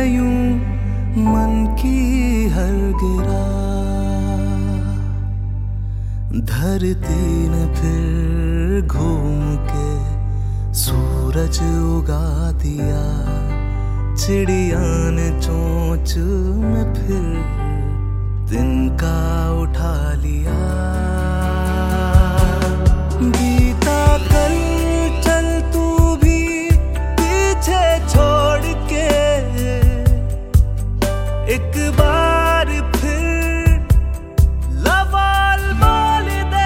यूं मन की हर गिरा, धरती ने फिर घूम के सूरज उगा दिया, चिड़िया ने चोंच में फिर तिनका उठा लिया। बीता कल चल तू भी पीछे छोड़ के, एक बार फिर लवाल बोल दे।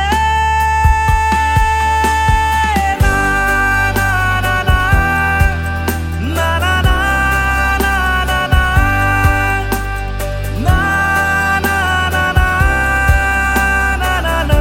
ना ना ना ना ना ना ना ना ना ना ना ना ना ना ना।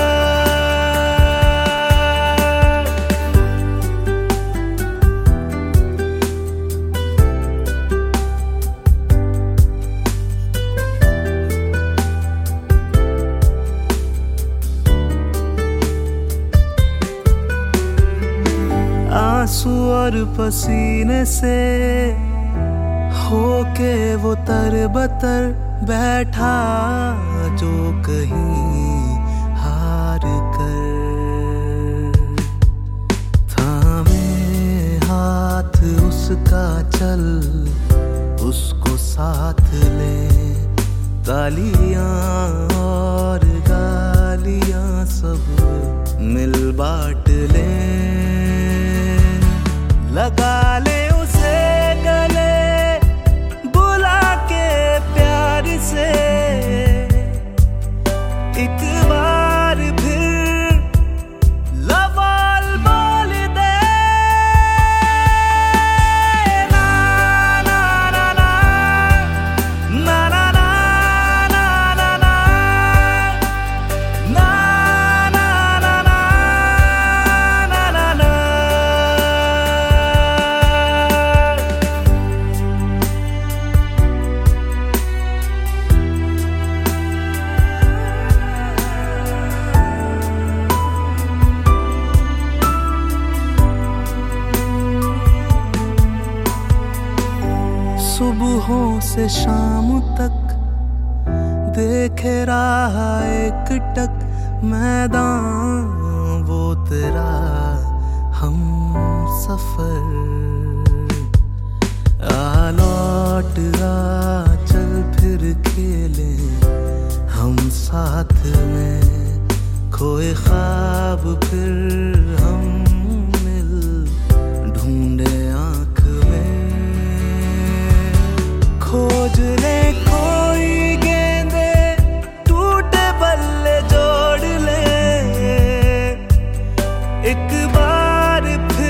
आंसू और पसीने से होके वो तरबतर बैठा, जो कहीं हार कर थामे हाथ उसका, चल उसको साथ ले। तालियां और गालियां सब मिल बांट ले, लगा ले उसे गले बुला के प्यार से। एक बार फिर लवाल बोल दे। ना ना ना ना ना ना ना ना ना ना ना ना ना ना ना। सुबहों से शाम तक देखे रहा एक टक मैदान, वो तेरा हम सफर। आ लौट आ चल फिर खेले हम साथ में, खोए ख्वाब फिर हम मिल ढूंढे आंख में। खोज ले कोई गेंदे टूटे बल्ले जोड़ ले, एक बार फिर